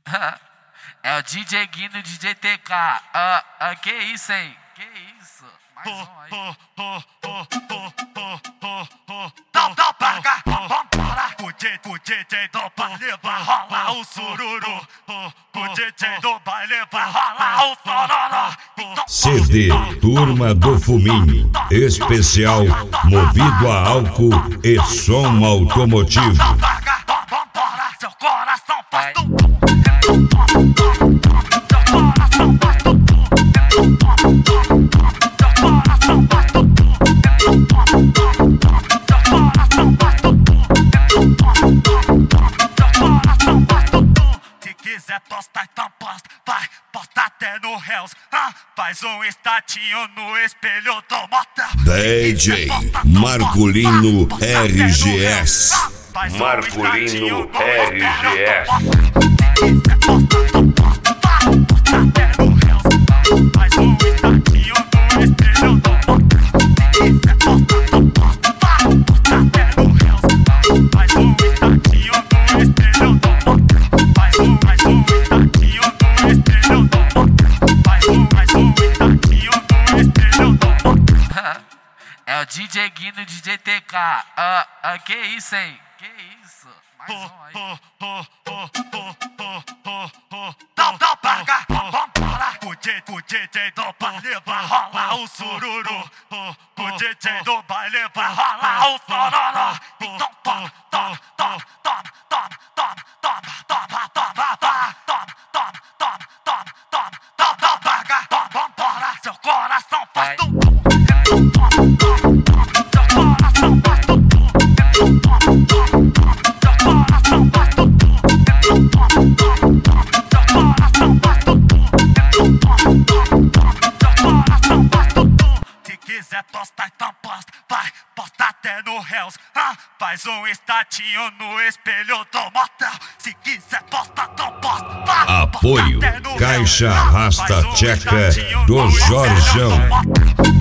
É o DJ Guino, DJ TK. Que isso, hein? Que isso? Mais um aí. Dá paga, vambora. O DJ do baile vai rolar o sururu. O DJ do baile vai rolar o sororó. CD Turma do Fuminho, especial movido a álcool e som automotivo. Dá paga, vambora. Seu coração faz tudo. Seu coração faz tudo. Seu coração faz tudo. Seu coração faz tudo. Seu coração faz tudo. Se quiser postar, então posta. Vai, posta até no Hells. Faz um estatinho no espelho do motel. DJ Marculino RGS. Marculino RGS. Faz um estatinho no espelho do motel. Posta até no Hells. Faz um estatinho no espelho do motel. Faz um estatinho no espelho do motel. Faz um estatinho no espelho do motel. É o DJ Guino, DJ TK. Que isso, hein? Que isso? Mais um aí. Dá paga, vambora. O DJ do baile vai rolar o sururu. O DJ do baile vai rolar o sororó. Então toma, toma, toma, toma, toma, toma, toma, toma, toma, toma, toma, toma, toma, toma, dá paga, vambora. Seu coração faz tudo. Seu coração faz tudo. Seu coração faz tudo. Seu coração faz tudo. Seu coração faz tudo. Se quiser postar, então posta. Vai, posta até no Hells. Faz um estatinho no espelho do motel. Se quiser postar, então posta. Vai, Apoio posta até no Caixa Hells. Rasta Faz um Tcheca estatinho do no espelho Jorjão. do motel.